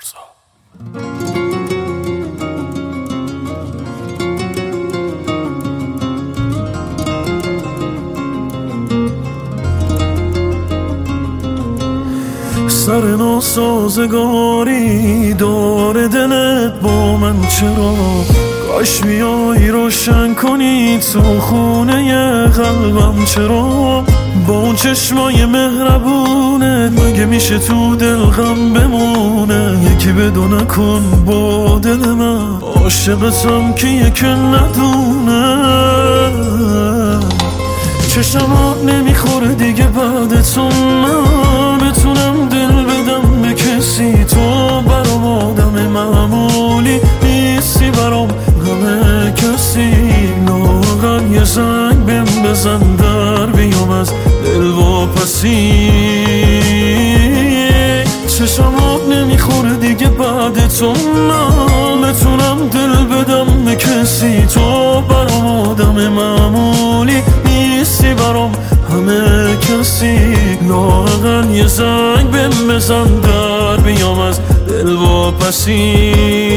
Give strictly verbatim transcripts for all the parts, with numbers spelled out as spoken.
پارسا. سر ناسازگاری داره دلت با من، چرا کاش بیایی روشن کنی تو خونه قلبم، چرا با اون چشمای مهربونه مگه میشه تو دل غم بمونه؟ یکی بدو نکن با دل من، عاشقتم که یکی ندونه. چشمات نمیخوره دیگه بعد تو من بتونم دل بدم به کسی، تو برام آدم معمولی نیستی، برام همه کسی. لااقل یه زنگ بهم بزن در بیام از دل واپسی. چشمات نمیخوره دیگه بعد تو من بتونم دل بدم به کسی، تو برام آدم معمولی نیستی، برام همه کسی. لااقل یه زنگ بهم بزن در بیام از دل واپسی.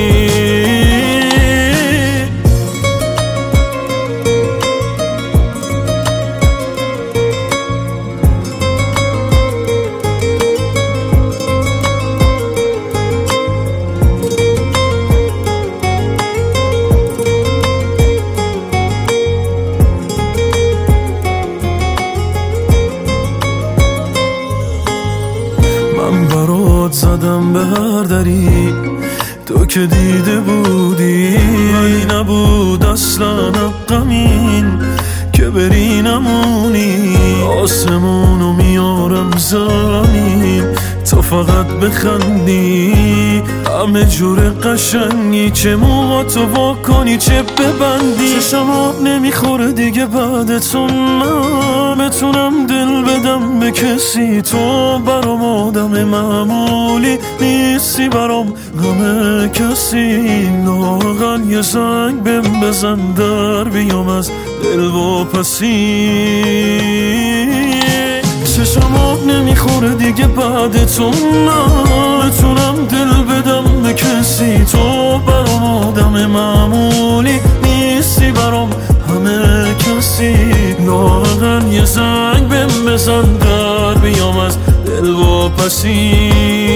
برات زدم به هر دری تو که دیده بودی، ولی نبود اصلا غمین که بری نمونی. آسمونو میارم زمین تو فقط بخندی، همه جور قشنگی، چه موهاتو وا کنی چه ببندی. چشمات نمیخوره دیگه بعد تو من بتونم دل بدم به کسی، تو برام آدم معمولی نیستی، برام همه کسی. لااقل یه زنگ بهم بزن در بیام از دل واپسی. چشمات نمیخوره دیگه بعد تو من بتونم دل بدم به کسی، تو برام آدم معمولی نیستی، برام همه کسی. لااقل یه زنگ بهم بزن در بیام از دل واپسی.